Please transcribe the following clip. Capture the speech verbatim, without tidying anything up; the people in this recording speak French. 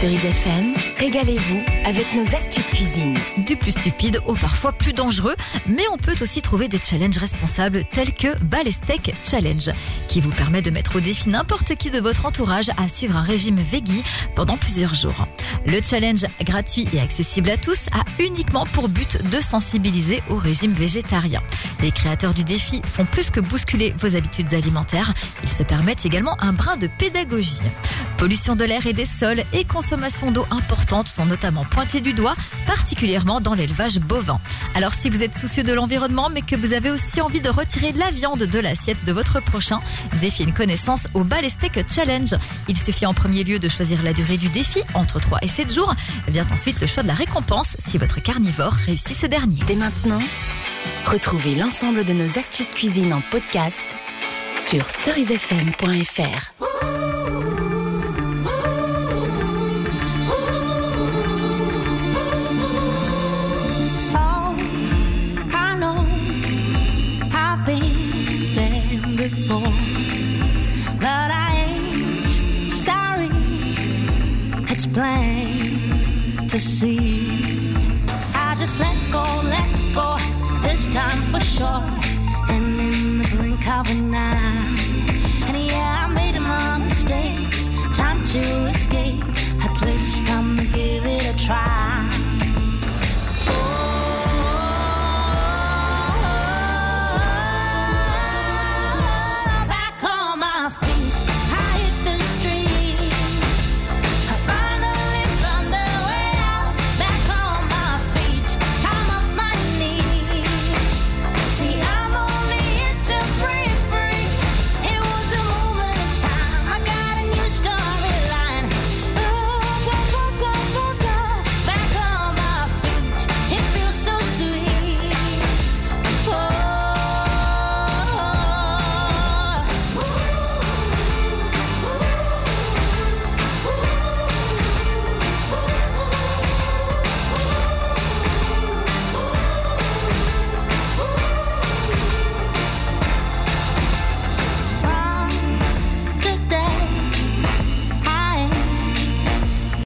Cerise F M, régalez-vous avec nos astuces cuisine. Du plus stupide au parfois plus dangereux, mais on peut aussi trouver des challenges responsables tels que Balestec Challenge, qui vous permet de mettre au défi n'importe qui de votre entourage à suivre un régime veggie pendant plusieurs jours. Le challenge gratuit et accessible à tous a uniquement pour but de sensibiliser au régime végétarien. Les créateurs du défi font plus que bousculer vos habitudes alimentaires, ils se permettent également un brin de pédagogie. Pollution de l'air et des sols et consommation d'eau importante sont notamment pointées du doigt, particulièrement dans l'élevage bovin. Alors si vous êtes soucieux de l'environnement mais que vous avez aussi envie de retirer la viande de l'assiette de votre prochain, défiez une connaissance au Balestec Challenge. Il suffit en premier lieu de choisir la durée du défi, entre trois et sept jours. Vient ensuite le choix de la récompense si votre carnivore réussit ce dernier. Dès maintenant, retrouvez l'ensemble de nos astuces cuisine en podcast sur cerise f m point f r. But I ain't sorry, it's plain to see. I just let go, let go, this time for sure. And in the blink of an eye, and yeah, I made my mistakes, time to escape.